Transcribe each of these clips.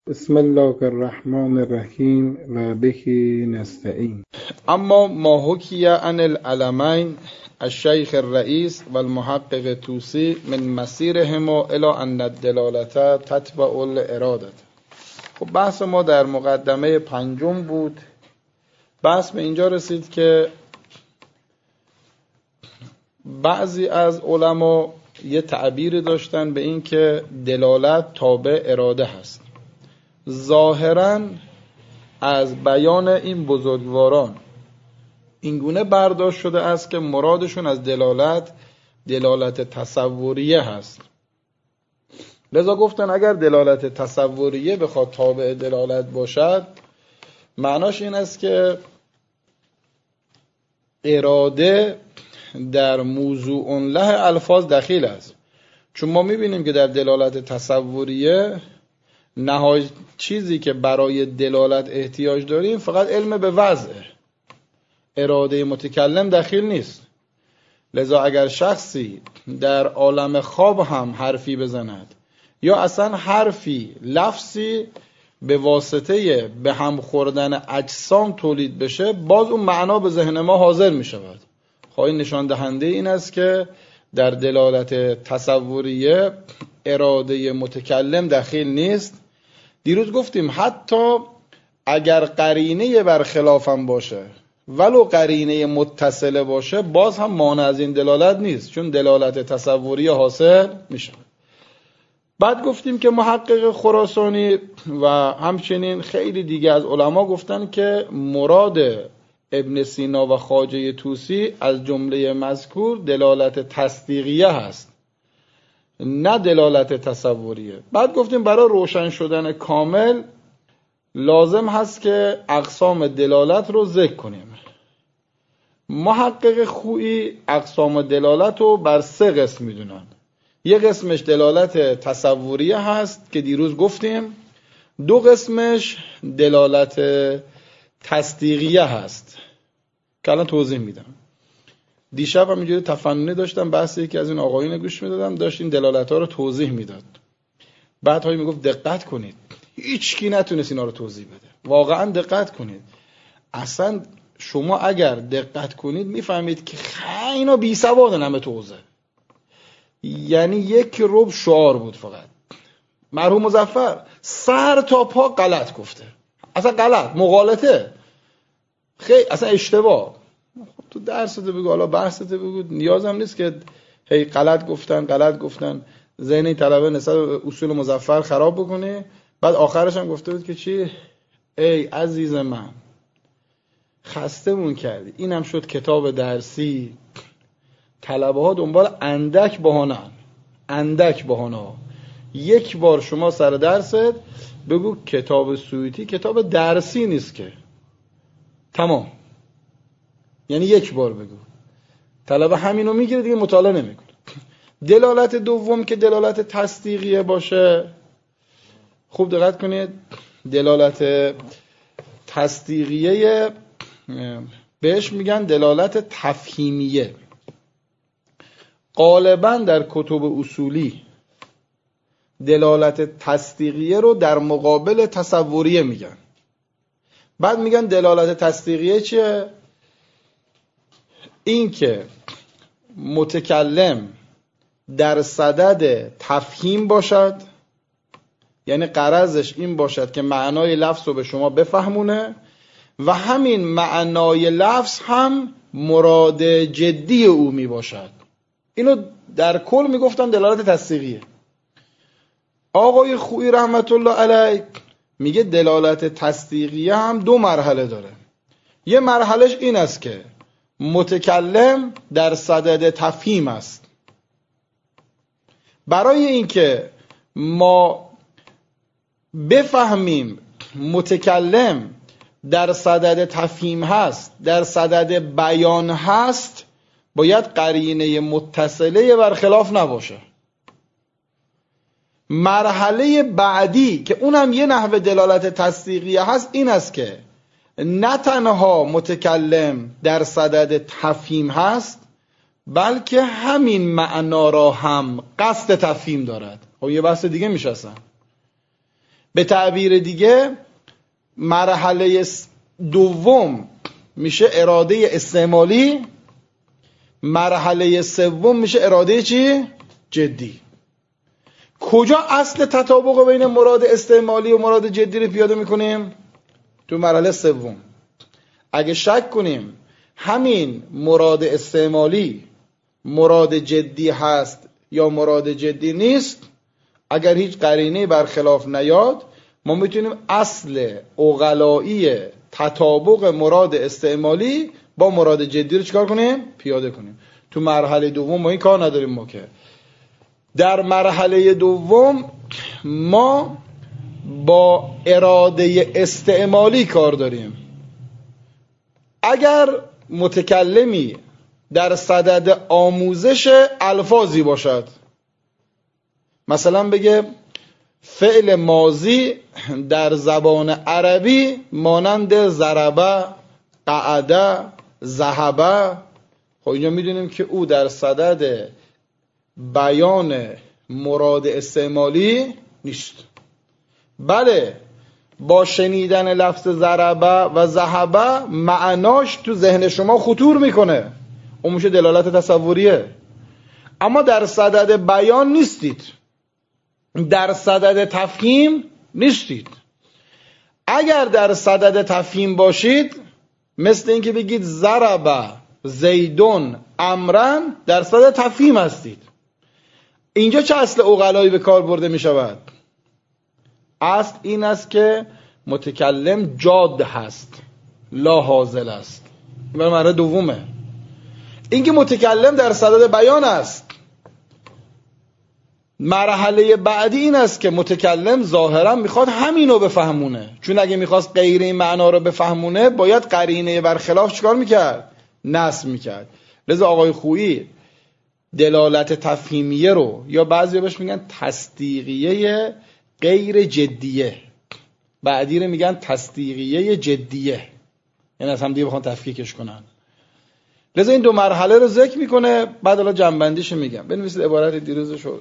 بسم الله الرحمن الرحیم و به نستعین. اما ما حکی عن العلمین الشیخ الرئیس و المحقق طوسی من مسیرهما الی ان الدلالت تتبع الارادت. خب بحث ما در مقدمه پنجم بود. بحث به اینجا رسید که بعضی از علما یه تعبیری داشتن به این که دلالت تابع اراده هست. ظاهراً از بیان این بزرگواران اینگونه برداشت شده است که مرادشون از دلالت تصوریه هست. لذا گفتن اگر دلالت تصوریه بخواد تابع دلالت باشد، معناش این است که اراده در موضوع له الفاظ دخیل است. چون ما میبینیم که در دلالت تصوریه نهایی چیزی که برای دلالت احتیاج داریم فقط علم به وضعه، اراده متکلم دخیل نیست. لذا اگر شخصی در عالم خواب هم حرفی بزند یا اصلا حرفی لفظی به واسطه به هم خوردن اجسام تولید بشه، باز اون معنا به ذهن ما حاضر می شود. خواهی نشان دهنده این است که در دلالت تصوریه اراده متکلم دخیل نیست. دیروز گفتیم حتی اگر قرینه برخلافم باشه، ولو قرینه متصله باشه، باز هم مانع از این دلالت نیست، چون دلالت تصوری حاصل میشه. بعد گفتیم که محقق خراسانی و همچنین خیلی دیگه از علما گفتن که مراد ابن سینا و خواجه طوسی از جمله مذکور دلالت تصدیقیه هست، نه دلالت تصوریه. بعد گفتیم برای روشن شدن کامل لازم هست که اقسام دلالت رو ذکر کنیم. محقق خویی اقسام دلالت رو بر 3 قسم میدونن. یک قسمش دلالت تصوریه هست که دیروز گفتیم، 2 قسمش دلالت تصدیقیه هست که الان توضیح میدم. دیشب هم اینجوری تفننی داشتم بحث یکی از این آقایون گوش میدادم، داشت این دلالت ها رو توضیح میداد. بعد هایی میگفت دقت کنید، هیچ کی نتونست اینا رو توضیح بده. واقعا دقت کنید. اصلا شما اگر دقت کنید میفهمید که اینا بی سوادن همه توضیح. یعنی 1 ربع شعار بود فقط. مرحوم مظفر سر تا پا غلط گفته، اصلا غلط، مغالطه، خیلی اصلا اشتباه. تو درست بگو، حالا بحثت بگو، نیازم نیست که هی غلط گفتن ذهن این طلبه نسبت به اصول مظفر خراب بکنه. بعد آخرش هم گفته بود که چی؟ ای عزیز من، خستمون کردی، اینم شد کتاب درسی. طلبه ها دنبال اندک بهانه. 1 بار شما سر درست بگو کتاب سویتی کتاب درسی نیست که، تمام. یعنی 1 بار بگو، طلبه همینو میگیره دیگه، مطالعه نمیکنه. دلالت دوم که دلالت تصدیقیه باشه، خوب دقت کنید، دلالت تصدیقیه بهش میگن دلالت تفهیمیه. غالبا در کتب اصولی دلالت تصدیقیه رو در مقابل تصوریه میگن. بعد میگن دلالت تصدیقیه چیه؟ این که متکلم در صدد تفهیم باشد، یعنی غرضش این باشد که معنای لفظ رو به شما بفهمونه و همین معنای لفظ هم مراد جدی او می باشد. اینو در کل میگفتن دلالت تصدیقیه. آقای خویی رحمت الله علیه میگه دلالت تصدیقیه هم 2 مرحله داره. یه مرحلهش این است که متکلم در صدد تفهیم است. برای اینکه ما بفهمیم متکلم در صدد تفهیم هست، در صدد بیان هست، باید قرینه متصله برخلاف نباشه. مرحله بعدی که اونم یه نحوه دلالت تصدیقیه هست این است که نه تنها متکلم در صدد تفهیم هست، بلکه همین معنا را هم قصد تفهیم دارد. خب یه بحث دیگه میشه اصلا. به تعبیر دیگه مرحله دوم میشه اراده استعمالی، مرحله سوم میشه اراده چی؟ جدی. کجا اصل تطابق بین مراد استعمالی و مراد جدی رو پیاده میکنیم؟ تو مرحله سوم. اگه شک کنیم همین مراد استعمالی مراد جدی هست یا مراد جدی نیست، اگر هیچ قرینه برخلاف نیاد، ما میتونیم اصل عقلایی تطابق مراد استعمالی با مراد جدی رو چیکار کنیم؟ پیاده کنیم. تو مرحله دوم ما این کار نداریم. ما که در مرحله دوم ما با اراده استعمالی کار داریم. اگر متکلمی در صدد آموزش الفاظی باشد، مثلا بگه فعل ماضی در زبان عربی مانند ضربه، قعده، ذهبه، خب اینجا میدونیم که او در صدد بیان مراد استعمالی نیست. بله، با شنیدن لفظ ضربه و ذهبه معناش تو ذهن شما خطور میکنه، اون میشه دلالت تصوریه، اما در صدد بیان نیستید، در صدد تفهیم نیستید. اگر در صدد تفهیم باشید، مثل اینکه بگید ضرب زیدون امرن، در صدد تفهیم هستید. اینجا چه اصل عقلایی به کار برده می شود؟ اصل این است که متکلم جاد هست، لا هازل است. این مرحله دومه. اینکه متکلم در صدد بیان است. مرحله بعدی این است که متکلم ظاهرا میخواد همینو بفهمونه، چون اگه میخواست غیر این معنا رو بفهمونه باید قرینه برخلاف چیکار میکرد؟ نصب میکرد. لذا آقای خویی دلالت تفهیمیه رو، یا بعضی بهش میگن تصدیقیه غیر جدیه، بعدی رو میگن تصدیقیه جدیه، یعنی از هم دیگه بخوان تفکیکش کنن. لذا این دو مرحله رو ذکر میکنه، بعد حالا جنبندیشو میگم. بنویسید عبارت دیروزشو.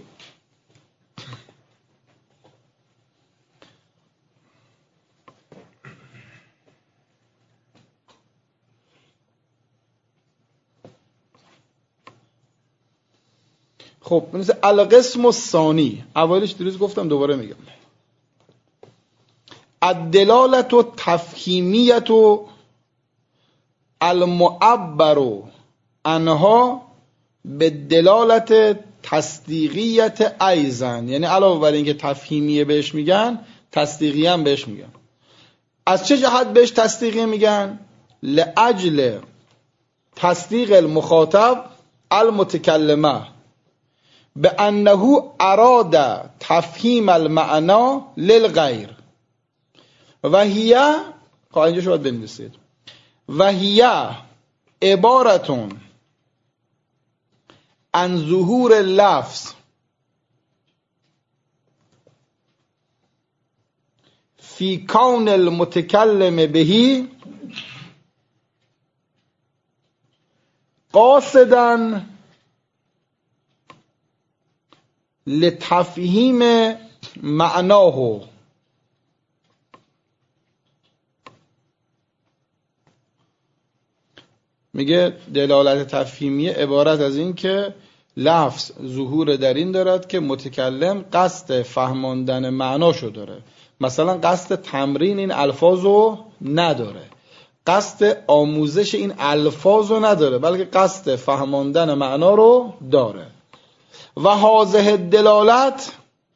خب مثل القسم الثانی، اولش دیروز گفتم دوباره میگم، الدلالت و تفهیمیت و المعبر عنها به دلالت تصدیقیت ایزن، یعنی علاوه بر اینکه تفهیمیه بهش میگن، تصدیقی هم بهش میگن. از چه جهت بهش تصدیقی میگن؟ لاجل تصدیق المخاطب المتکلمه به انه اراد تفهیم المعنی للغیر و هی، اینجا شما باید بنویسید، و هی عبارتون عن ظهور لفظ فی کون المتکلم بهی قاصداً لتفهیم معناه. میگه دلالت تفهیمی عبارت از این که لفظ ظهور در این دارد که متکلم قصد فهماندن معناشو داره، مثلا قصد تمرین این الفاظو نداره، قصد آموزش این الفاظو نداره، بلکه قصد فهماندن معنا رو داره. و هذه دلالت،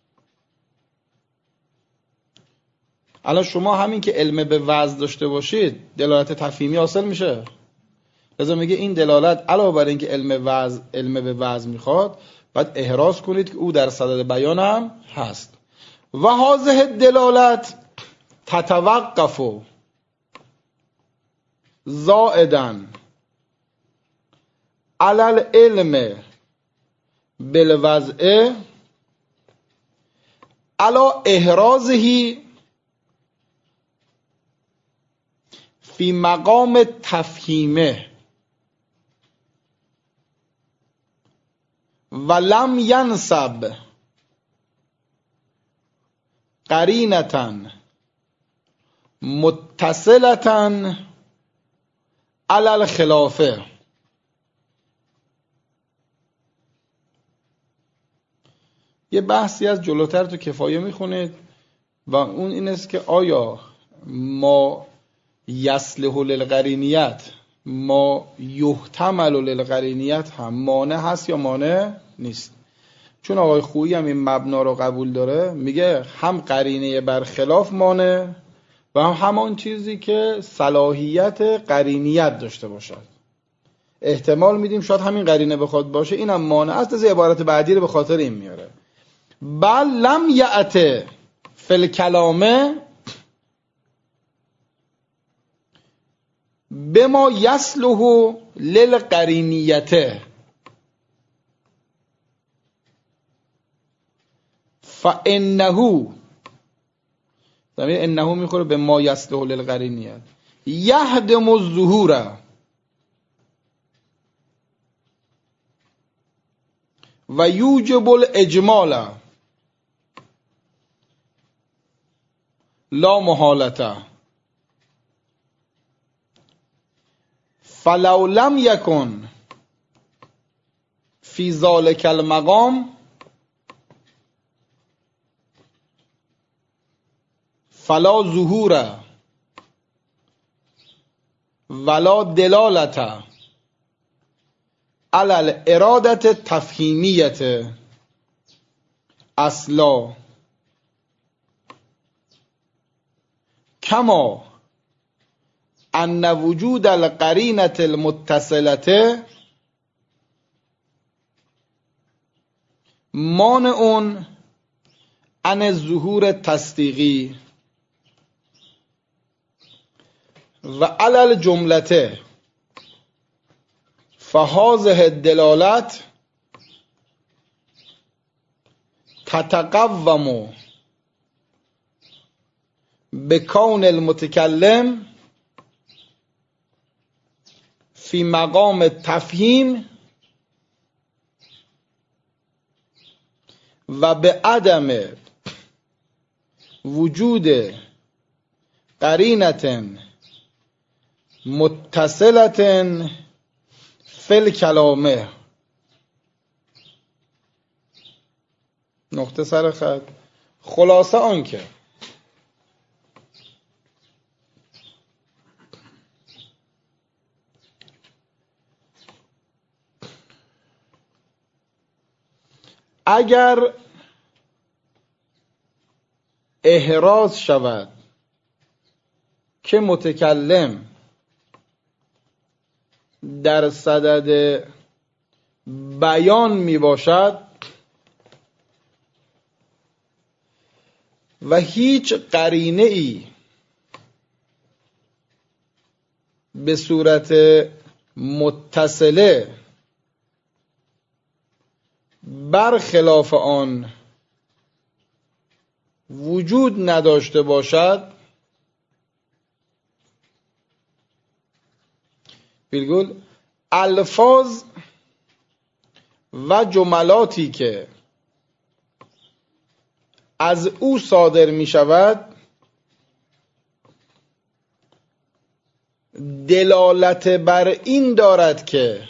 الان شما همین که علم به وضع داشته باشید دلالت تفهیمی حاصل میشه. لذا میگه این دلالت علاوه بر اینکه علم به وضع میخواد، باید احراز کنید که او در صدد بیان هم هست. و هذه دلالت تتوقف زائداً علی العلم بالوضع علی احرازه فی مقام تفهیمه ولم ینسب قرینتن متصلتن علی الخلافه. یه بحثی از جلوتر تو کفایه میخونید و اون این است که آیا ما یصلح للقرینیت، ما یحتمل للقرینیت هم مانع هست یا مانع نیست. چون آقای خویی هم این مبنا رو قبول داره، میگه هم قرینه برخلاف مانع و هم همان چیزی که صلاحیت قرینیت داشته باشد. احتمال میدیم شاید همین قرینه بخواد باشه، اینم مانع است. از عبارت بعدی رو به خاطر این میاره. بل لم یأت فی الکلام بما یصلح للقرینیته فانه، زمین انه میخوره به ما یصلح للقرینیت، یهدم الظهور و یوجب الاجمال لا محالته. فلو لم یکن فی ذلک المقام فلا ظهور ولا دلالت علی الاراده تفهیمیت اصلا، کما ان وجود القرینة المتصلة مانع عن الظهور تصدیقی و علی الجملة فهذه الدلالت تتقوم بکون المتکلم فی مقام تفهیم و به عدم وجود قرینة متصلة فی الکلام. نقطه سر خط. خلاصه آنکه اگر احراز شود که متکلم در صدد بیان می باشد و هیچ قرینه ای به صورت متصله برخلاف آن وجود نداشته باشد، بالگل الفاظ و جملاتی که از او صادر می شود دلالت بر این دارد که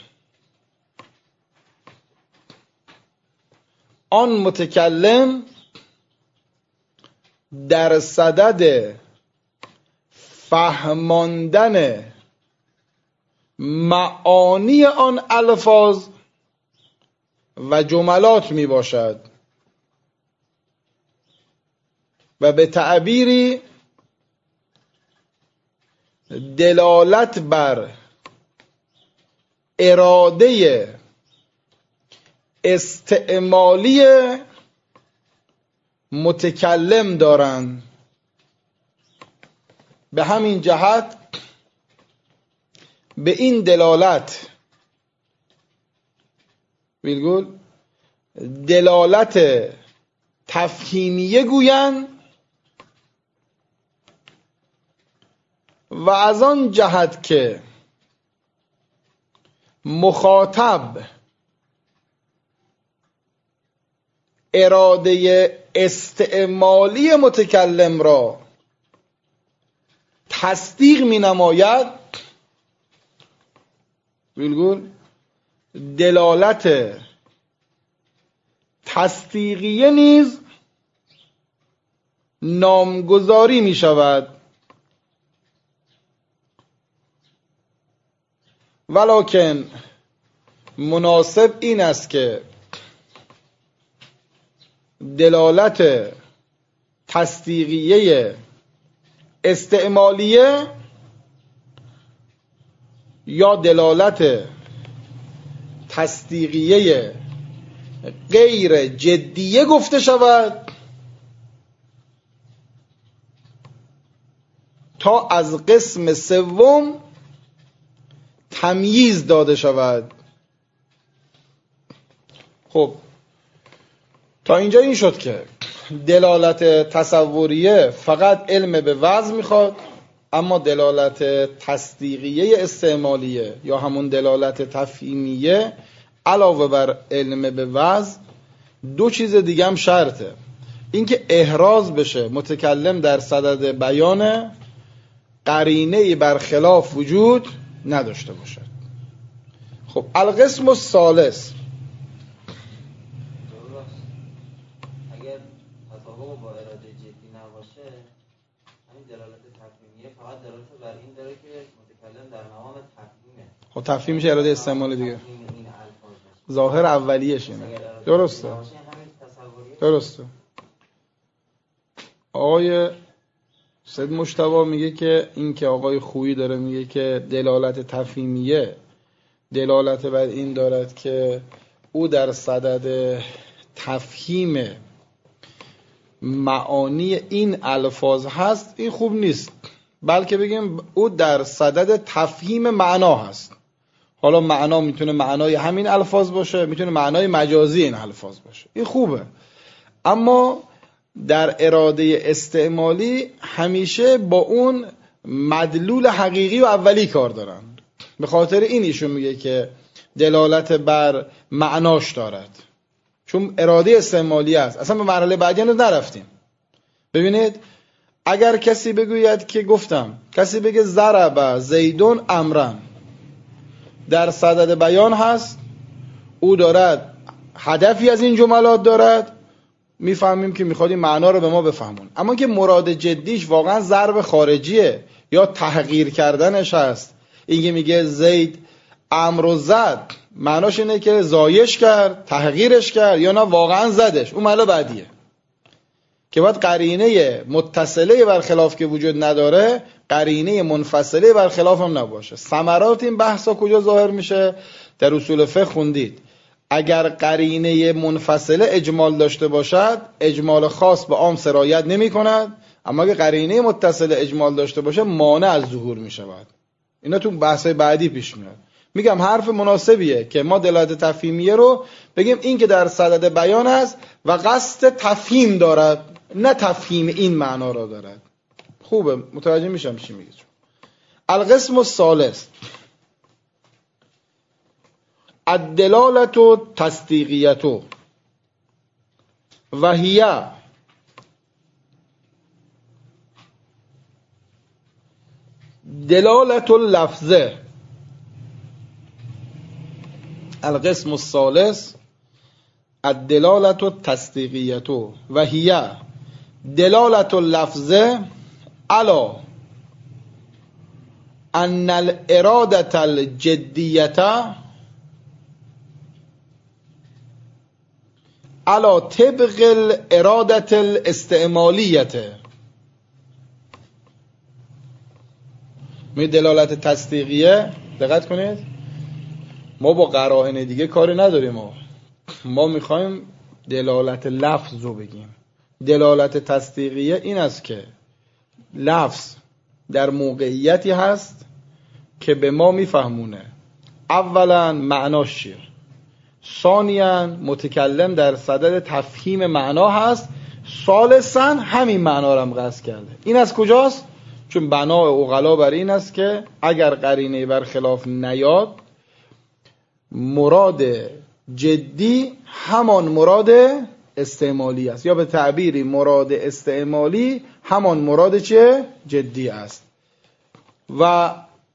آن متکلم در صدد فهماندن معانی آن الفاظ و جملات می باشد و به تعبیری دلالت بر اراده استعمالی متکلم دارند. به همین جهت به این دلالت بالگل دلالت تفهیمیه گویند و از آن جهت که مخاطب اراده استعمالی متکلم را تصدیق می نماید، بالگل دلالت تصدیقیه نیز نامگذاری می شود. ولکن مناسب این است که دلالت تصدیقیه استعمالیه یا دلالت تصدیقیه غیر جدیه گفته شود تا از قسم سوم تمییز داده شود. خب تا اینجا این شد که دلالت تصوریه فقط علم به وضع میخواد، اما دلالت تصدیقیه استعمالیه یا همون دلالت تفهیمیه علاوه بر علم به وضع دو چیز دیگه هم شرطه. اینکه احراز بشه متکلم در صدد بیان قرینه‌ای برخلاف وجود نداشته باشد. خب القسم الثالث، اگر تطابق با اراده جدی نباشه، همین دلالت تفهیمیه فقط دلالت بر این داره که متکلم در مقام تفهیمه. خب تفهیم میشه اراده استعمال دیگه، ظاهر اولیش اینه. درسته درسته. آقای سید مجتبی میگه که این که آقای خویی داره میگه که دلالت تفهیمیه دلالت بر این دارد که او در صدد تفهیم معانی این الفاظ هست، این خوب نیست، بلکه بگیم او در صدد تفهیم معنا هست. حالا معنا میتونه معنای همین الفاظ باشه، میتونه معنای مجازی این الفاظ باشه، این خوبه، اما در اراده استعمالی همیشه با اون مدلول حقیقی و اولی کار دارن. به خاطر این ایشون میگه که دلالت بر معناش دارد، چون اراده استعمالی است. اصلا به مرحله بعدی هنوز نرفتیم. ببینید اگر کسی بگوید که گفتم کسی بگه ضرب زیدون امرن، در صدد بیان هست، او دارد هدفی از این جملات دارد، میفهمیم که میخواد این معنا رو به ما بفهمون. اما که مراد جدیش واقعا ضرب خارجیه یا تحقیر کردنش هست، اینکه میگه زید امر رو زد، معناش اینه که زایش کرد، تحقیرش کرد، یا نه واقعا زدش، اون مرحله بعدیه که باید قرینه متصله برخلاف که وجود نداره، قرینه منفصله برخلاف هم نباشه. ثمرات این بحثا کجا ظاهر میشه؟ در اصول فقه خوندید. اگر قرینه منفصله اجمال داشته باشد، اجمال خاص به عام سرایت نمی کند، اما اگر قرینه متصله اجمال داشته باشه مانع از ظهور می شود. اینا تو بحثای بعدی پیش میاد. میگم حرف مناسبیه که ما دلالت تفهیمیه رو بگیم این که در صدد بیان است و قصد تفهیم دارد، نه تفهیم این معنا را دارد. خوبه، متوجه میشم چی میگید. القسم الثالث الدلالت و تصدیقیت و هی دلالت اللفظه. القسم الثالث الدلالت و تصدیقیت و هی دلالت اللفظه علی ان الارادة الجدیت علی طبق الارادة الاستعمالیت. می دلالت تصدیقیه دقت کنید، ما با قرائن دیگه کاری نداریم، ما میخوایم دلالت لفظ رو بگیم. دلالت تصدیقیه این است که لفظ در موقعیتی هست که به ما میفهمونه اولا معناش چیه، ثانیاً متکلم در صدد تفهیم معنا هست، ثالثاً همین معنا رو هم قصد کرده. این از کجاست؟ چون بنا عقلا بر این است که اگر قرینه برخلاف نیاد، مراد جدی همان مراد استعمالی است، یا به تعبیری مراد استعمالی همان مراد چه؟ جدی است. و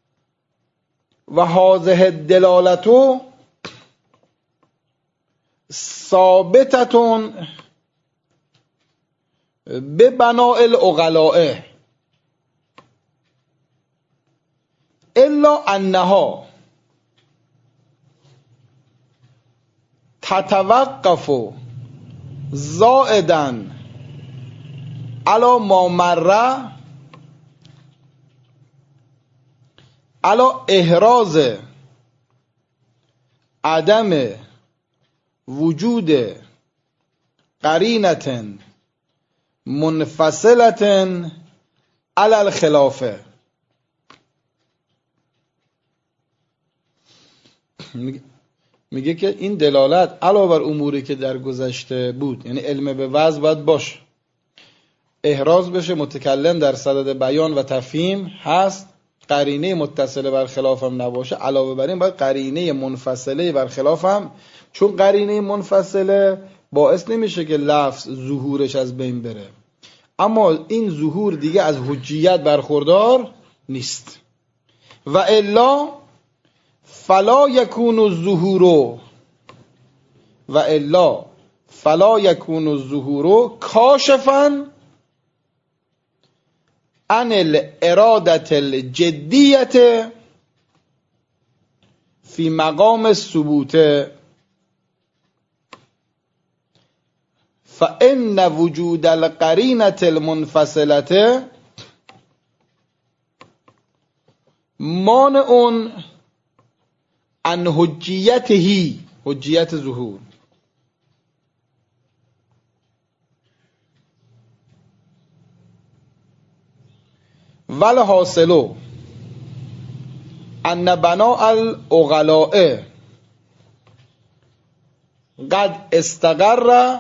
هذه دلالتو ثابتتون به بناء العقلاء الا انها تتوقف زائدا علی ما مر علی احراز عدم وجود قرینة منفصلة علی الخلافه. میگه که این دلالت علاوه بر اموری که در گذشته بود، یعنی علم به وضع باید باشه، احراز بشه، متکلم در صدد بیان و تفهیم هست، قرینه متصله بر خلاف هم نباشه، علاوه بر این باید قرینه منفصله بر خلاف هم، چون قرینه منفصله باعث نمیشه که لفظ ظهورش از بین بره، اما این ظهور دیگه از حجیت برخوردار نیست. و الا فلا یکون الظهور کاشفا عن الارادة الجدیة فی مقام الثبوت، فإن وجود القرینة المنفصلة مانع عن حجیته، حجیت ظهور. والحاصل ان بناء العقلاء قد استقر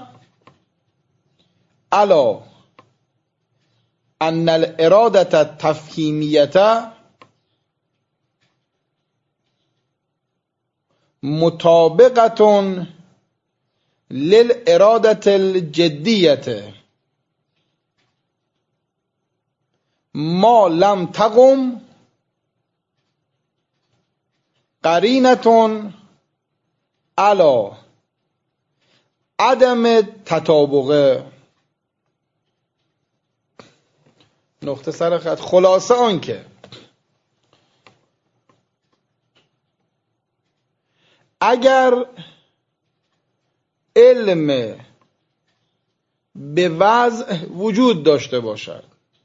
على ان الارادة التفهیمیة مطابقة للإرادة الجدية ما لم تقم قرینة على عدم تطابق. نقطه سر خط. خلاصه آن که اگر علم به وضع وجود داشته باشد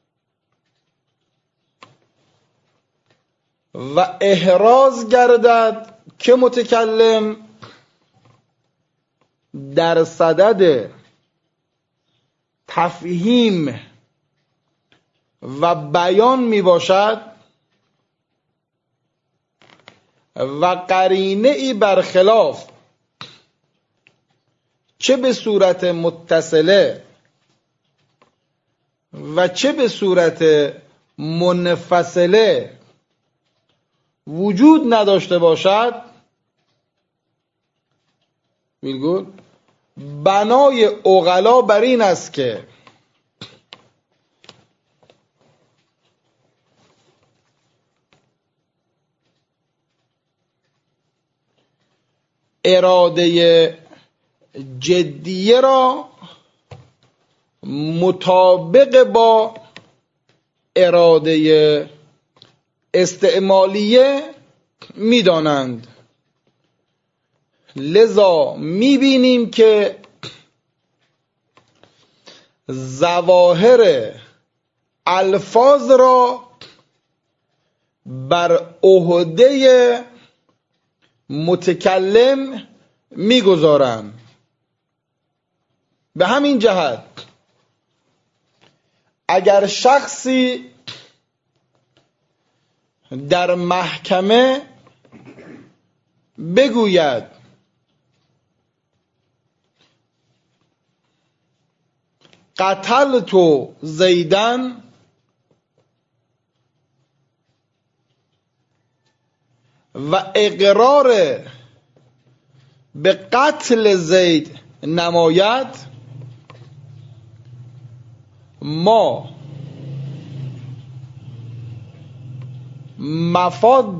و احراز گردد که متکلم در صدد تفهیم و بیان می باشد و قرینه ای برخلاف چه به صورت متصله و چه به صورت منفصله وجود نداشته باشد، میگه بنای عقلا بر این است که اراده جدیه را مطابق با اراده استعمالیه میدانند. لذا میبینیم که ظواهر الفاظ را بر عهده متکلم میگذارند. به همین جهت اگر شخصی در محکمه بگوید قتلت زیدن و اقرار به قتل زید نماید، ما مفاد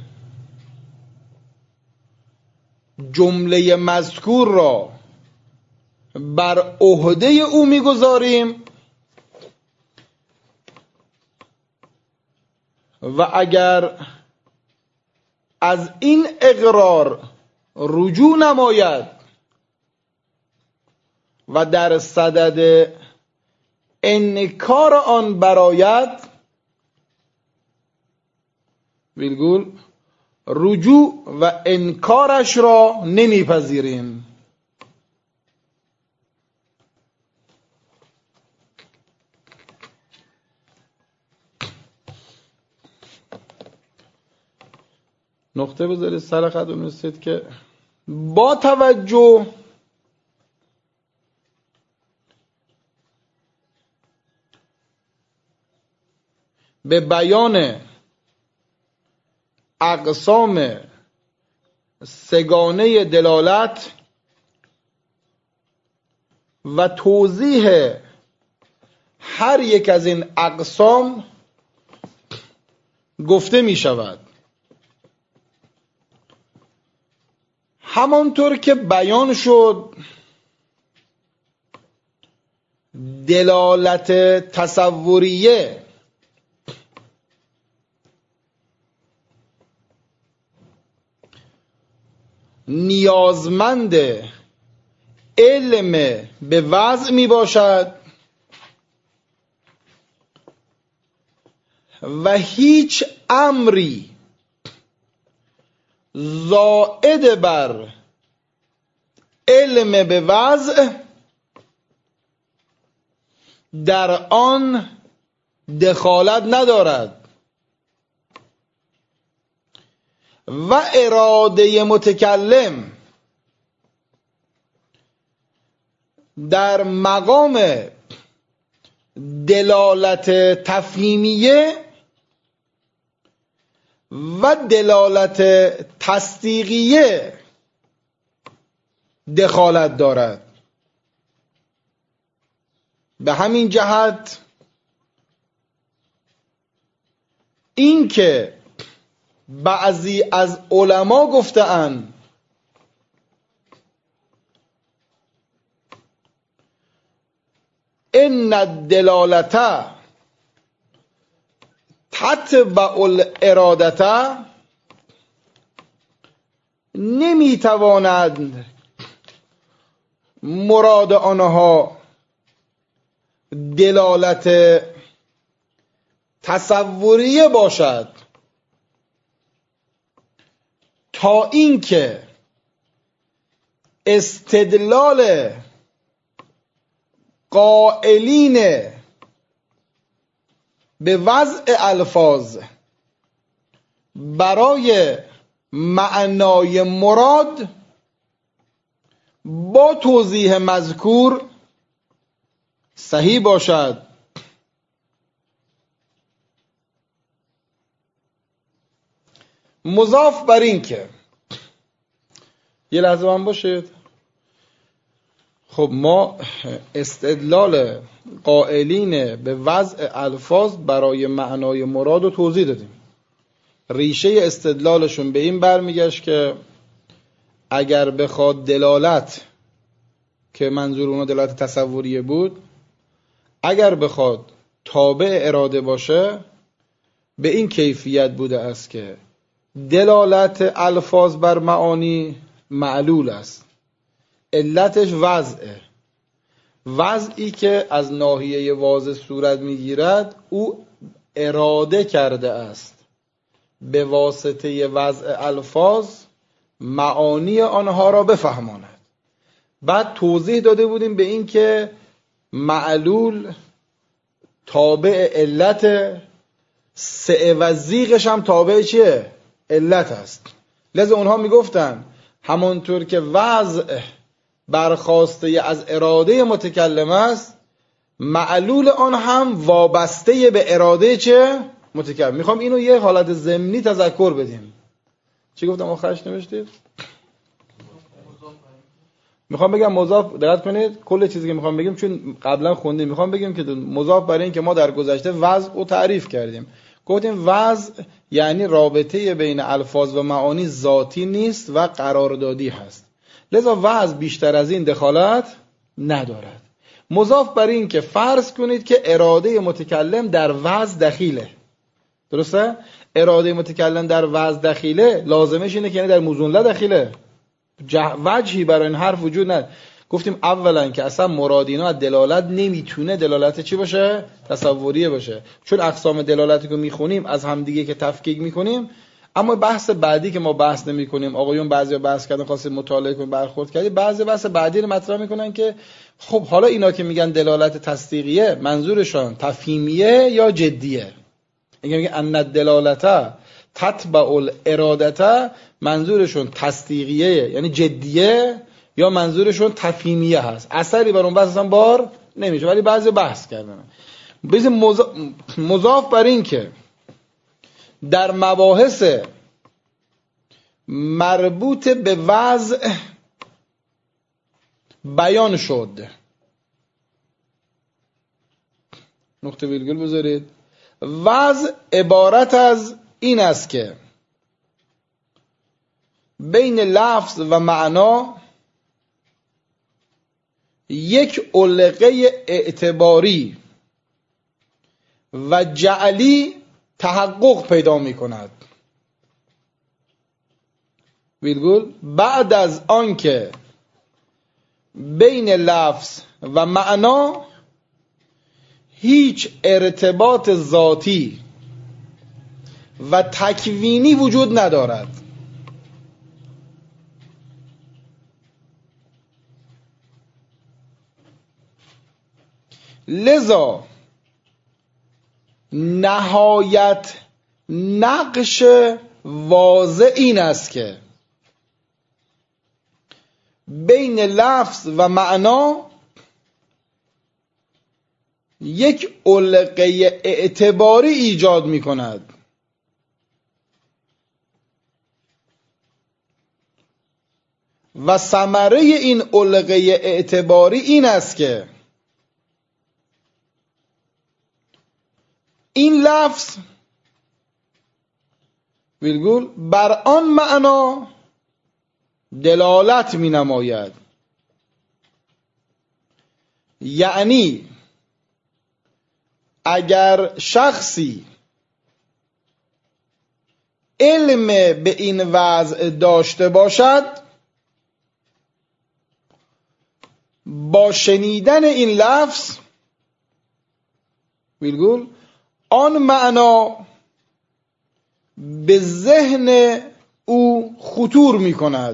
جمله مذکور را بر عهده او میگذاریم و اگر از این اقرار رجوع نماید و در صدد انکار آن برآید، ویلگول رجوع و انکارش را نمیپذیریم. نقطه بذارید سر خط بنویسید که با توجه به بیان اقسام سگانه دلالت و توضیح هر یک از این اقسام گفته می شود. همانطور که بیان شد، دلالت تصوریه نیازمند علم به وضع می باشد و هیچ امری زائد بر علم به وضع در آن دخالت ندارد و اراده متکلم در مقام دلالت تفهیمیه و دلالت تصدیقیه دخالت دارد. به همین جهت این که بعضی از علما گفته‌اند ان الدلالت تتبع الارادة، نمیتواند مراد آنها دلالت تصوریه باشد تا اینکه استدلال قائلین به وضع الفاظ برای معنای مراد با توضیح مذکور صحیح باشد. مضاف بر این که یه لحظه من باشید. خب ما استدلال قائلین به وضع الفاظ برای معنای مراد رو توضیح دادیم. ریشه استدلالشون به این برمیگشت که اگر بخواد دلالت، که منظور اونا دلالت تصوریه بود، اگر بخواد تابع اراده باشه به این کیفیت بوده است که دلالت الفاظ بر معانی معلول است، علتش وضعه، وضعی که از ناحیه واضح صورت میگیرد او اراده کرده است به واسطه وضع الفاظ معانی آنها را بفهماند. بعد توضیح داده بودیم به این که معلول تابع علت، سعه و زیغش هم تابع چیه؟ علت است. لذا اونها میگفتن همانطور که وضع برخواسته از اراده متکلم است، معلول آن هم وابسته به اراده چه؟ متکلم. میخوام اینو یه حالت ضمنی تذکر بدیم. چی گفتم آخرش نوشتید؟ میخوام بگم مضاف، دقت کنید کل چیزی که میخوام بگم چون قبلا خوندیم، میخوام بگم که مضاف برای این که ما در گذشته وضع رو تعریف کردیم، گفتیم وضع یعنی رابطه بین الفاظ و معانی ذاتی نیست و قراردادی هست، لذا وضع بیشتر از این دخالت ندارد. مضاف برای این که فرض کنید که اراده متکلم در وضع دخیله، درسته؟ اراده متکلم در وضع دخیله لازمش اینه که یعنی در موضوع لا دخیله، وجهی برای این حرف وجود نداره. گفتیم اولا که اصلا مرادینا از دلالت نمیتونه دلالت چی باشه؟ تصوریه باشه، چون اقسام دلالتی که میخونیم از همدیگه که تفکیک میکنیم. اما بحث بعدی که ما بحث نمیکنیم، آقایون بعضیا بحث کردن خواستید مطالعه کنید برخورد کردید، بعضی بحث بعدی رو مطرح میکنن که خب حالا اینا که میگن دلالت تصدیقیه منظورشون تفهیمیه یا جدیه؟ میگن ان الدلالت تتبع الارادته، منظورشون تصدیقیه یعنی جدیه یا منظورشون تفهیمیه هست؟ اثری بر اون بحث اصلا بار نمیشه، ولی بعضی بحث کردن. ببین مضاف بر این که در مباحث مربوط به وضع بیان شد، نقطه ویرگول بذارید، وضع عبارت از این است که بین لفظ و معنا یک علقه اعتباری و جعلی تحقق پیدا می کند. ویرگول بعد از آنکه بین لفظ و معنا هیچ ارتباط ذاتی و تکوینی وجود ندارد. لذا نهایت نقش واضح این است که بین لفظ و معنا یک علقه اعتباری ایجاد می کند و ثمره این علقه اعتباری این است که این لفظ ویرگول بر آن معنا دلالت می نماید. یعنی اگر شخصی علم به این وضع داشته باشد، با شنیدن این لفظ ویرگول آن معنا به ذهن او خطور می کند.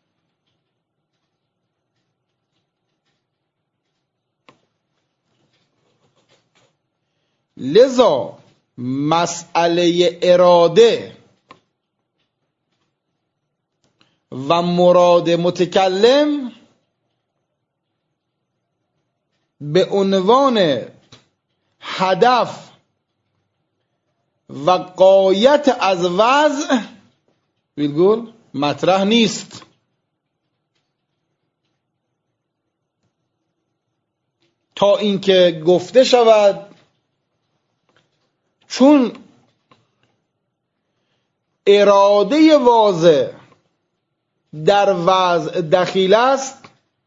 لذا مسئله اراده و مراد متکلم به عنوان هدف و غایت از وضع ویرگول مطرح نیست. تا اینکه گفته شود چون اراده واضح در وضع دخیل است،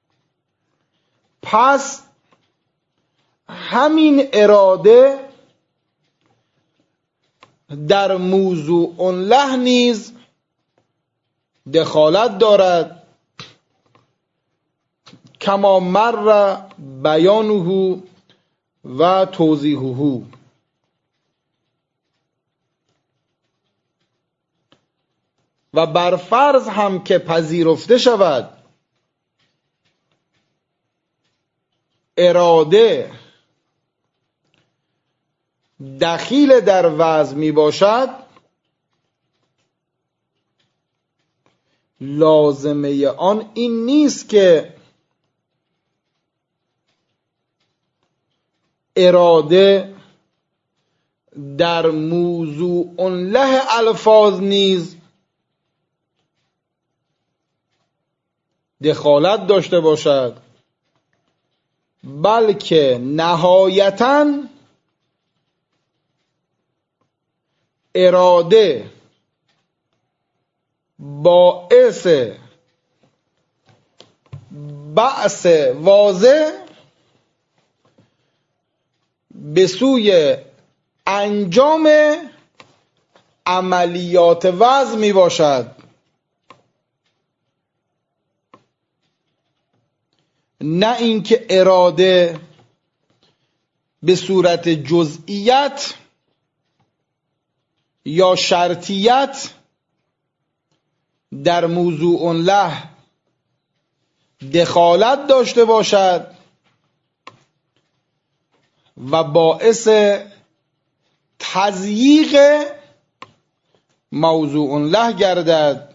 پس همین اراده در موضوع له نیز دخالت دارد، کما مر بیانه و توضیحه. و بر فرض هم که پذیرفته شود اراده دخیل در وضع می باشد، لازمه آن این نیست که اراده در موضوع له الفاظ نیز دخالت داشته باشد، بلکه نهایتاً اراده باعث بعث واضح به سوی انجام عملیات وضع می باشد، نه اینکه اراده به صورت جزئیت یا شرطیت در موضوع له دخالت داشته باشد و باعث تضییق موضوع له گردد.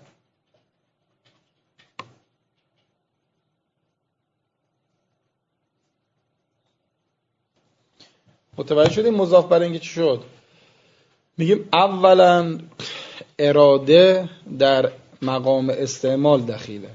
متوجه شدیم مضاف برای اینکه چی شد؟ میگیم اولا اراده در مقام استعمال دخیله،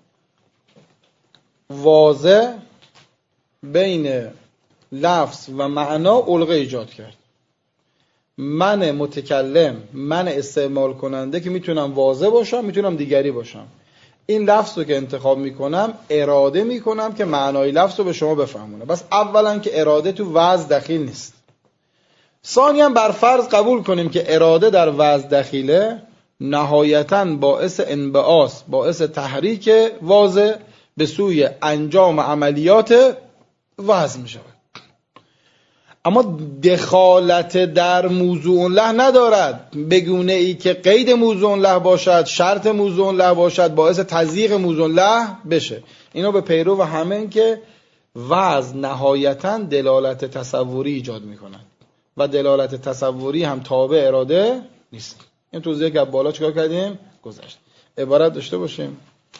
واضح بین لفظ و معنا علقه ایجاد کرد. من متکلم، من استعمال کننده که میتونم واضح باشم، میتونم دیگری باشم. این لفظ رو که انتخاب میکنم اراده میکنم که معنای لفظ رو به شما بفهمونه. بس اولا که اراده تو وضع دخیل نیست. ثانیاً بر فرض قبول کنیم که اراده در وضع دخیله، نهایتاً باعث انبعاث، باعث تحریک واضح به سوی انجام عملیات وضع می شود. اما دخالت در موضوع له ندارد به گونه ای که قید موضوع له باشد، شرط موضوع له باشد، باعث تضییق موضوع له بشه. اینو به پیرو و همه که وضع نهایتاً دلالت تصوری ایجاد می کند و دلالت تصوری هم تابع اراده نیست. این توضیحی که بالا چیکار کردیم؟ گذشت. عبارت داشته باشیم.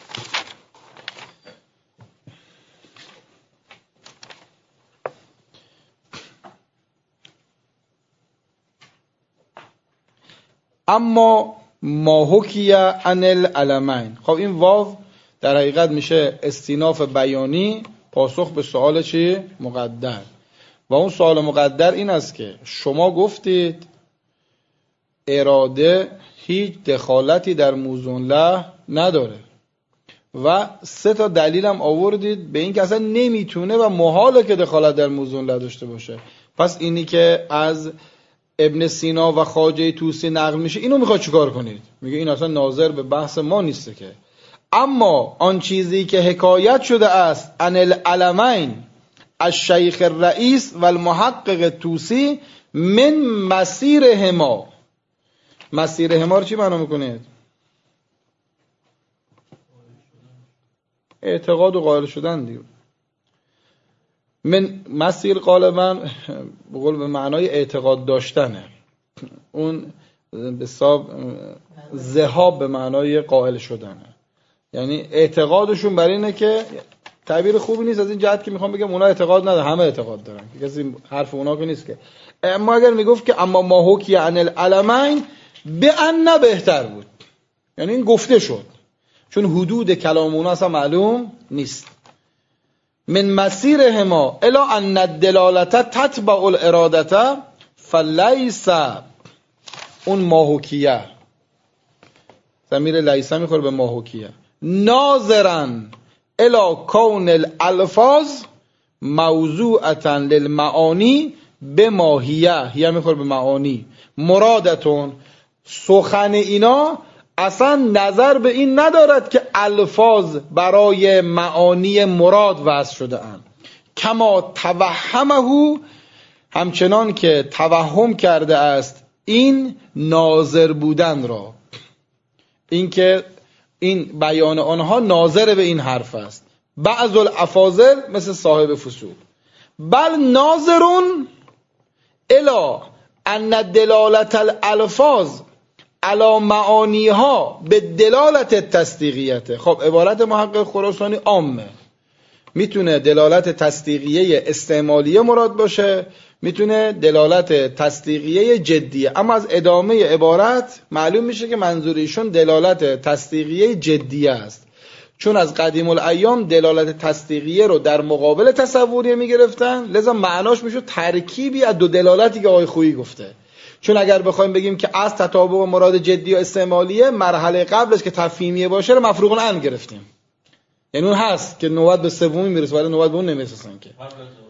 اما ما حکی عن العلمین. خب این واو در حقیقت میشه استیناف بیانی پاسخ به سوال چی؟ مقدر. و اون سوال مقدر این است که شما گفتید اراده هیچ دخالتی در موضوع له نداره و 3 تا دلیلم آوردید به این که اصلا نمیتونه و محاله که دخالت در موضوع له داشته باشه. پس اینی که از ابن سینا و خواجه طوسی نقل میشه اینو میخواد چیکار کنید؟ میگه این اصلا ناظر به بحث ما نیسته که. اما آن چیزی که حکایت شده است عن العلمین الشیخ الرئیس و المحقق طوسی من مسیرهما. مسیرهما رو چی معنا میکنید؟ اعتقاد و قائل شدن دیگه. من مسیر غالبا به معنای اعتقاد داشتنه، اون به حساب ذهاب به معنای قائل شدنه. یعنی اعتقادشون بر اینه که تعبیر خوبی نیست از این جهت که میخوام بگم اونا اعتقاد نداره، همه اعتقاد دارن، کسی حرف اونا که نیست که. اما اگر میگفت که اما ما حکی عن العلمین به ان بهتر بود، یعنی این گفته شد چون حدود کلام اونا اصلا معلوم نیست. من مسیرهما الا ان الدلالت تتبع الارادت فلیس، اون ماحوکیه ضمیر لیس میخوره به ماحوکیه، ناظرن الا کون الالفاظ موضوعتا للمعانی به ماهیه، هیه میخوره به معانی، مرادتون سخن اینا اصلا نظر به این ندارد که الفاظ برای معانی مراد وضع شده اند. کما توهمه، همچنان که توهم کرده است این ناظر بودن را، این که این بیان آنها ناظر به این حرف است. بعض الافاضل مثل صاحب فصول بل ناظرون الا ان دلالت الالفاظ علا معانیها به دلالت تصدیقیته. خب عبارت محقق خراسانی عامه، میتونه دلالت تصدیقیه استعمالیه مراد باشه، میتونه دلالت تصدیقیه جدیه، اما از ادامه عبارت معلوم میشه که منظور ایشون دلالت تصدیقیه جدیه است، چون از قدیم الایام دلالت تصدیقیه رو در مقابل تصوریه میگرفتن، لذا معناش میشد ترکیبی از دو دلالتی که آقای خویی گفته. چون اگر بخوایم بگیم که از تطابق مراد جدی و استعمالیه، مرحله قبلش که تفهیمیه باشه رو مفروغ عن گرفتیم. یعنی اون هست که نوبت به سومی میرسه ولی نوبت به اون نمیرسن که.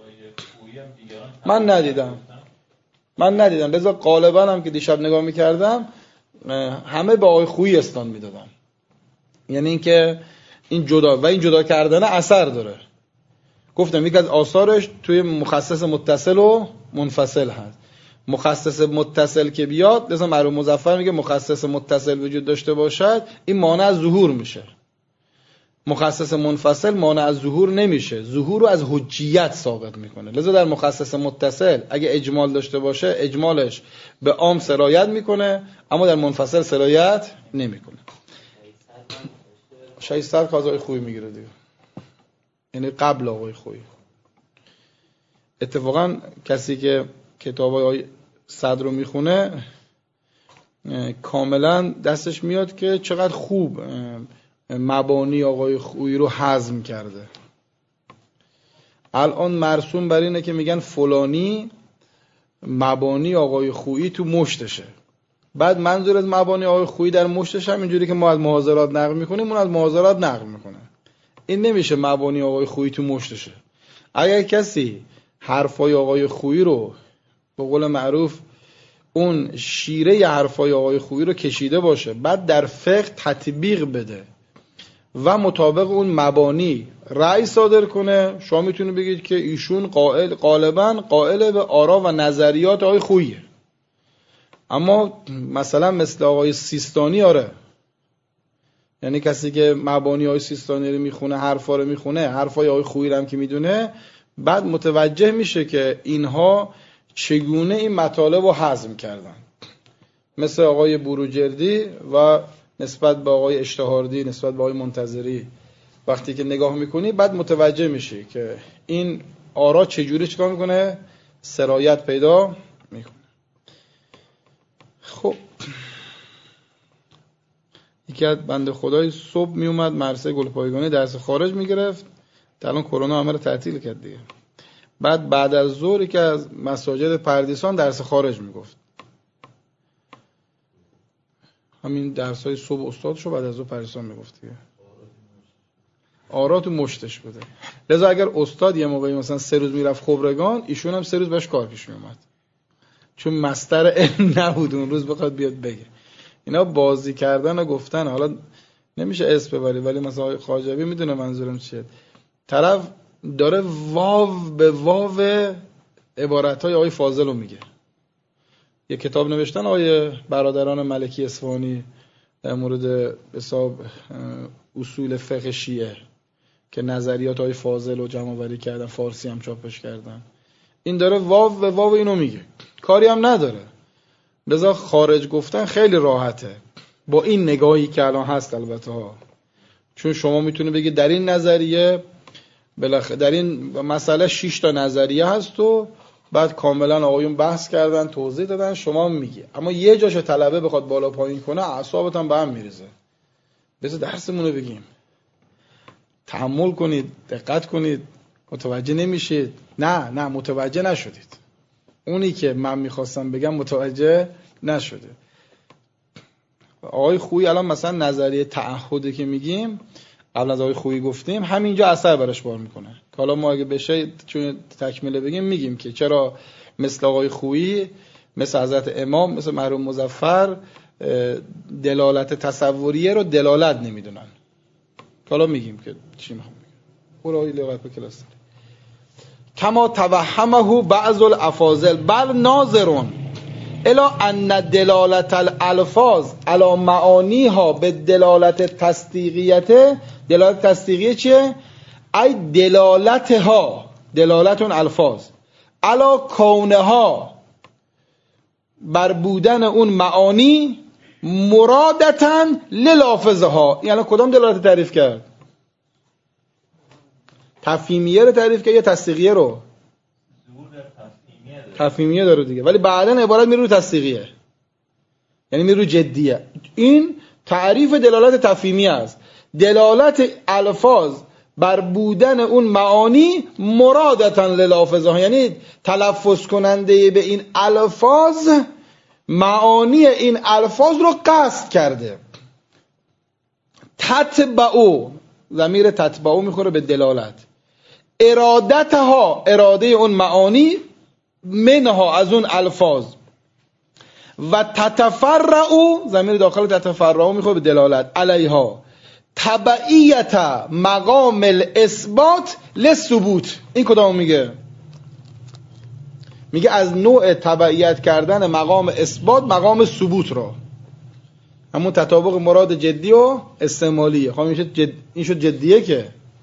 من ندیدم. لذا غالبا هم که دیشب نگاه میکردم همه به آقای خویی استان میدادن. یعنی اینکه این جدا کردن اثر داره. گفتم یک از آثارش توی مخصص متصل و منفصل هست. مخصص متصل که بیاد، لذا مرحوم مظفر میگه مخصص متصل وجود داشته باشد این مانع از ظهور میشه. مخصص منفصل مانع از ظهور نمیشه، ظهور رو از حجیت ثابت میکنه. لذا در مخصص متصل اگه اجمال داشته باشه اجمالش به عام سرایت میکنه، اما در منفصل سرایت نمیکنه. 600 آقای خویی میگیره دیگه، یعنی قبل آقای خویی. اتفاقا کسی که کتابای آقای صدر رو میخونه کاملا دستش میاد که چقدر خوب مبانی آقای خویی رو هضم کرده. الان مرسوم بر اینه که میگن فلانی مبانی آقای خویی تو مشتشه. بعد منظور از مبانی آقای خویی در مشتش هم اینجوری که ما از محاضرات نقل میکنیم اون از محاضرات نقل میکنه. این نمیشه مبانی آقای خویی تو مشتشه. اگر کسی حرفای آقای خویی رو به قول معروف اون شیره حرفای آقای خویی رو کشیده باشه، بعد در فقه تطبیق بده و مطابق اون مبانی رأی صادر کنه، شما میتونید بگید که ایشون غالباً قائل به آرا و نظریات آقای خوییه. اما مثلا مثل آقای سیستانی آره، یعنی کسی که مبانی آقای سیستانی رو میخونه، حرفا رو میخونه، حرفای آقای خویی رو هم که میدونه، بعد متوجه میشه که اینها چگونه این مطالب رو هضم کردن. مثل آقای بروجردی و نسبت به آقای اشتهاردی، نسبت به آقای منتظری، وقتی که نگاه میکنی بعد متوجه میشی که این آرا چجوری چیکار میکنه، سرایت پیدا میکنه. خب یکی از بنده خدای صبح میومد مرسه گلپایگانی درس خارج میگرفت، الان کرونا همه رو تعطیل کرد دیگه. بعد از ظهر که از مساجد پردیسان درس خارج میگفت. همین درسای صبح استادشو بعد از ظهر پردیسان میگفت دیگه. آرا تو مشتش بوده. لذا اگر استاد یه موقعی مثلا 3 روز میرفت خبرگان، ایشون هم 3 روز بهش کار پیش میومد. چون مستر علم نبود اون روز بخواد بیاد بگه. اینا بازی کردن و گفتن، حالا نمیشه اسم ببری ولی مثلا خواجوی میدونه منظورم چیه. طرف داره واو به واو عبارتهای آقای فاضل رو میگه. یه کتاب نوشتن آقای برادران ملکی اصفهانی در مورد حساب اصول فقه شیعه که نظریات آقای فاضل رو جمع آوری کردن، فارسی هم چاپش کردن. این داره واو به واو اینو میگه، کاری هم نداره. لذا خارج گفتن خیلی راحته با این نگاهی که الان هست البته ها. چون شما میتونه بگید در این نظریه در این مسئله 6 تا نظریه هست و بعد کاملا آقایون بحث کردن، توضیح دادن، شما میگی. اما یه جاشو طلبه بخواد بالا پایین کنه اعصابت هم به هم میریزه. بذار درسمون رو بگیم، تحمل کنید، دقت کنید، متوجه نمیشید. نه متوجه نشدید. اونی که من میخواستم بگم متوجه نشده. آقای خویی الان مثلا نظریه تعهدی که میگیم، قبل از آقای خویی گفتیم، همینجا اثر برش بار میکنه. که حالا ما اگه بشه چون تکمیله بگیم میگیم که چرا مثل آقای خویی، مثل حضرت امام، مثل مرحوم مظفر دلالت تصوریه رو دلالت نمیدونن. حالا میگیم که چی میخوام بگم. برای لغت به کلاس کما توهمه بعض الافاضل بل ناظرون الا ان دلالت الالفاظ علی معانیها به دلالت تصدیقیته. دلالت تصدیقیه چیه؟ ای دلالتها، دلالت اون الفاظ علی کونها، بر بودن اون معانی مرادتاً للافظها. یعنی کدام دلالت تعریف کرد؟ تفهیمیه رو تعریف کرد یا تصدیقیه رو؟ تفهیمیه داره دیگه، ولی بعداً عبارت میره رو تصدیقیه، یعنی میره رو جدیه. این تعریف دلالت تفهیمیه است. دلالت الفاظ بر بودن اون معانی مرادتا للافظه، یعنی تلفظ کننده به این الفاظ معانی این الفاظ رو قصد کرده. تتبعو، ضمیر تتبعو میخوره به دلالت، ارادتها، اراده اون معانی، منها، از اون الفاظ، و تتفرعو، ضمیر داخل تتفرعو میخوره به دلالت، علیها تبعیت مقام الاثبات للثبوت. این کدام میگه؟ میگه از نوع تبعیت کردن مقام اثبات مقام ثبوت را، همون تطابق مراد جدی و استعمالیه. خب این شد جدیه که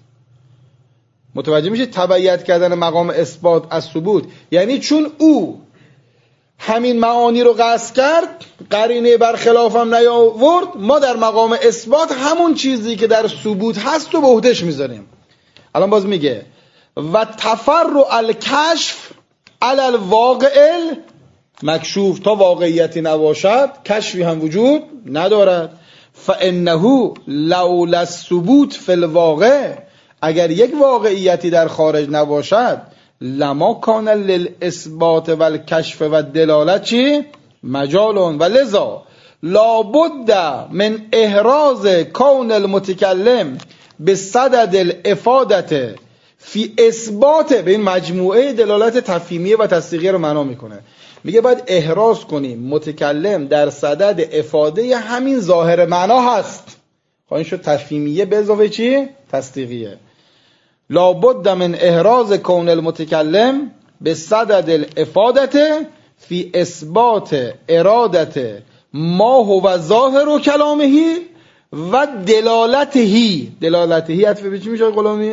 متوجه میشه تبعیت کردن مقام اثبات از ثبوت، یعنی چون او همین معانی رو قصد کرد، قرینه برخلاف هم نیاورد، ما در مقام اثبات همون چیزی که در ثبوت هست رو به عهده‌اش میذاریم. الان باز میگه و تفرع الکشف علی الواقع مکشوف، تا واقعیتی نباشد کشفی هم وجود ندارد. فانه لولا الثبوت فی الواقع، اگر یک واقعیتی در خارج نباشد، لما کان للاثبات و الکشف و دلالت چی؟ مجال، و لذا لابد من احراز کون المتکلم بصدد الافادت فی اثبات، به این مجموعه دلالت تفهیمیه و تصدیقیه رو معنا میکنه. میگه باید احراز کنیم متکلم در صدد افاده همین ظاهر معنا هست. خب این شد تفهیمیه به اضافه چی؟ تصدیقیه. لابد من احراز کون المتکلم بصدد الافادت فی اثبات ارادت ما هو ظاهر کلامه و دلالتهی. دلالتهی عطف به چی میشه غلامی؟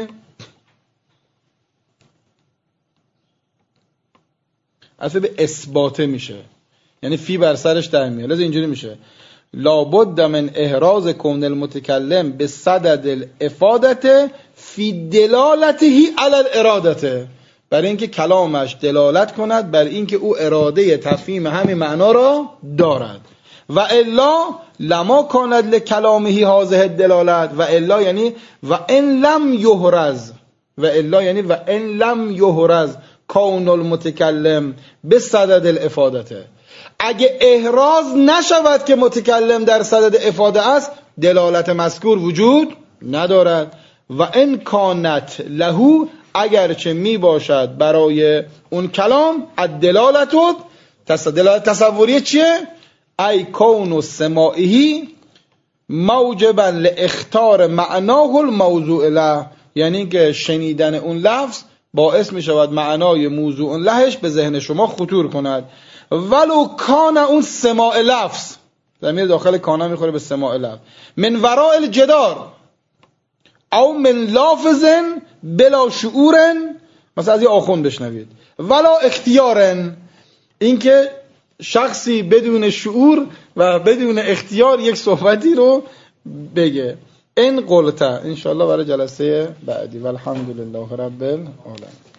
عطف به اثباته میشه، یعنی فی بر سرش در میاد. لذا اینجوری میشه لابد من احراز کون المتکلم بصدد الافادت فی دلالتهی علی الارادته، برای اینکه کلامش دلالت کند بر اینکه او اراده تفهیم همین معنا را دارد. و الا لما کاند لکلامه هذه الدلالت، و الا یعنی و ان لم یحرز، و الا یعنی و ان لم یحرز کون المتکلم بصدد الافادته، اگه احراز نشود که متکلم در صدد افاده است، دلالت مذکور وجود ندارد. و ان کانت له، اگرچه می باشد برای اون کلام، الدلالت تصوریه چیه؟ ای کون سماعی موجبا لاختار معناه الموضوع له، یعنی که شنیدن اون لفظ باعث می شود معنای موضوع لهش به ذهن شما خطور کند. ولو کان اون سماع لفظ، ضمیر داخل کانا میخوره به سماع لفظ، من وراء الجدار او من لافظن بلا شعورن، مثلا از یه آخوند بشنوید، ولا اختیارن، اینکه شخصی بدون شعور و بدون اختیار یک صحبتی رو بگه. این قلتا انشاءالله برای جلسه بعدی. والحمدلله رب العالمین.